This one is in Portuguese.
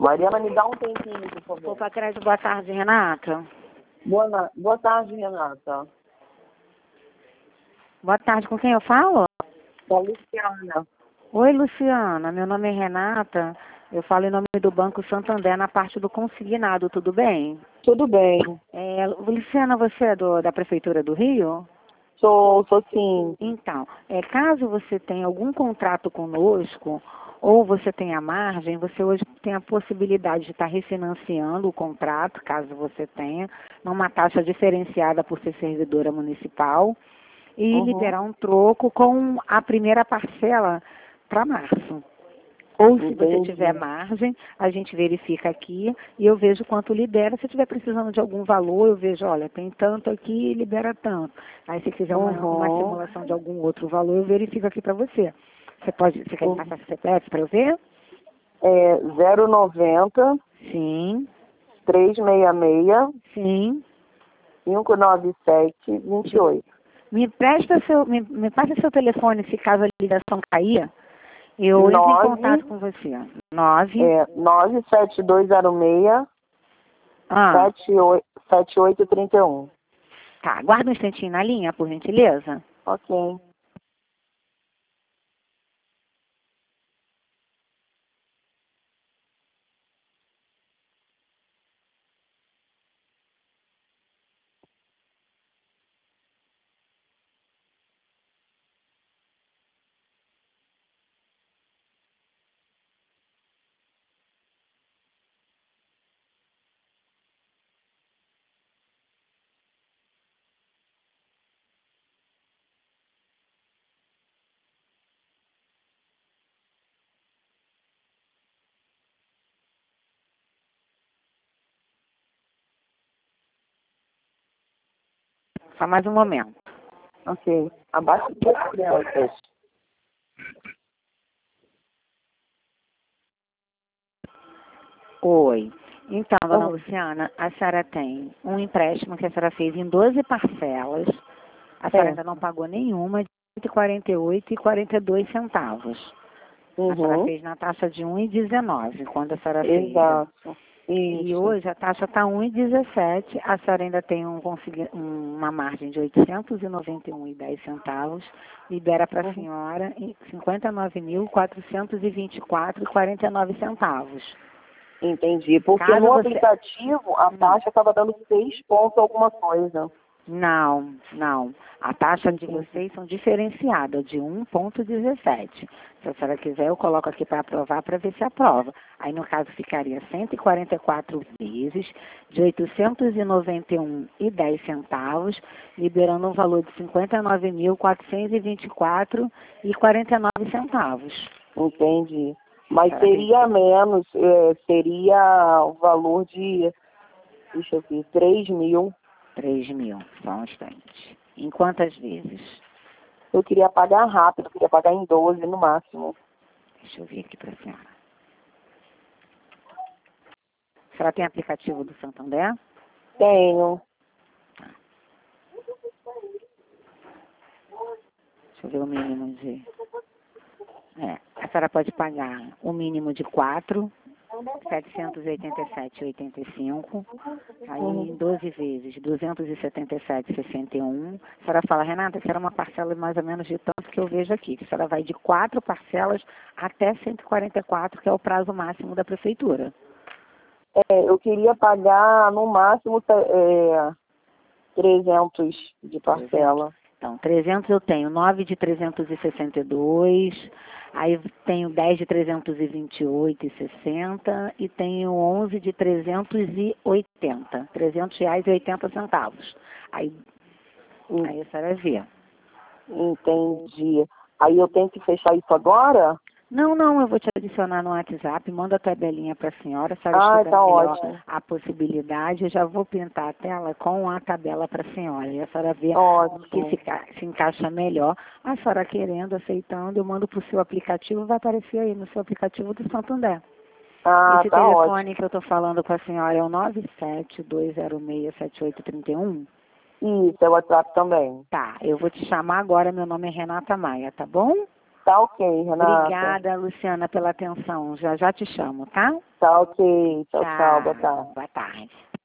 Mariana, me dá um tempinho, por favor. Opa, crédito, boa tarde, Renata. Boa tarde, Renata. Boa tarde, com quem eu falo? É a Luciana. Oi, Luciana, meu nome é Renata. Eu falo em nome do Banco Santander na parte do consignado, tudo bem? Tudo bem. Luciana, você é da Prefeitura do Rio? Sou sim. Então, caso você tenha algum contrato conosco, ou você tenha margem, você hoje tem a possibilidade de estar refinanciando o contrato, caso você tenha, numa taxa diferenciada por ser servidora municipal, e liberar um troco com a primeira parcela para março. Ou se você tiver margem, a gente verifica aqui e eu vejo quanto libera. Se estiver precisando de algum valor, eu vejo, olha, tem tanto aqui e libera tanto. Aí se quiser uma simulação de algum outro valor, eu verifico aqui para você. Você quer passar seu CPF para eu ver? É 090 Sim. 366 Sim. 597 28. Me passa seu telefone se caso a ligação cair. Eu entro em contato com você. 97206 7831. Tá, aguarda um instantinho na linha, por gentileza. Ok. Só mais um momento. Ok. Abaixo das crianças. Oi. Então, dona Luciana, a senhora tem um empréstimo que a senhora fez em 12 parcelas. A senhora ainda não pagou nenhuma, de R$ 148,42. A senhora fez na taxa de 1,19, quando a senhora fez. Exato. E hoje a taxa está 1,17. A senhora ainda tem uma margem de R$ 891,10. Libera para a senhora R$ 59.424,49. Entendi. Porque no aplicativo a taxa estava dando 6 pontos alguma coisa. Não. A taxa de vocês são diferenciadas, de 1,17. Se a senhora quiser, eu coloco aqui para aprovar, para ver se aprova. Aí, no caso, ficaria 144 vezes de R$ 891,10, liberando um valor de R$ 59.424,49. Entendi. Mas seria menos, seria o valor de, deixa eu ver, 3.000. 3.000, só um instante. Em quantas vezes? Eu queria pagar rápido, eu queria pagar em 12 no máximo. Deixa eu ver aqui para a senhora. A senhora tem aplicativo do Santander? Tenho. Deixa eu ver o mínimo de... a senhora pode pagar o mínimo de 4, 787,85. Aí em 12 vezes, 277,61. A senhora fala, Renata, que era uma parcela mais ou menos de tanto que eu vejo aqui. A senhora vai de 4 parcelas até 144, que é o prazo máximo da prefeitura. Eu queria pagar no máximo 300 de parcela. Então, 300 eu tenho 9 de 362, aí tenho 10 de 328,60 e tenho 11 de 380, R$ 300,80. Aí a senhora vê. Entendi. Aí eu tenho que fechar isso agora? Não, eu vou te adicionar no WhatsApp, manda a tabelinha para a senhora, se ela estuda melhor a possibilidade, eu já vou pintar a tela com a tabela para a senhora, e a senhora vê que se encaixa melhor. A senhora querendo, aceitando, eu mando para o seu aplicativo, vai aparecer aí no seu aplicativo do Santander. Esse telefone que eu estou falando com a senhora é o 972067831? Isso, é o WhatsApp também. Tá, eu vou te chamar agora, meu nome é Renata Maia, tá bom? Tá ok, Renata. Obrigada, Luciana, pela atenção. Já já te chamo, tá? Tá ok. Tchau, tchau. Boa tarde. Boa tarde.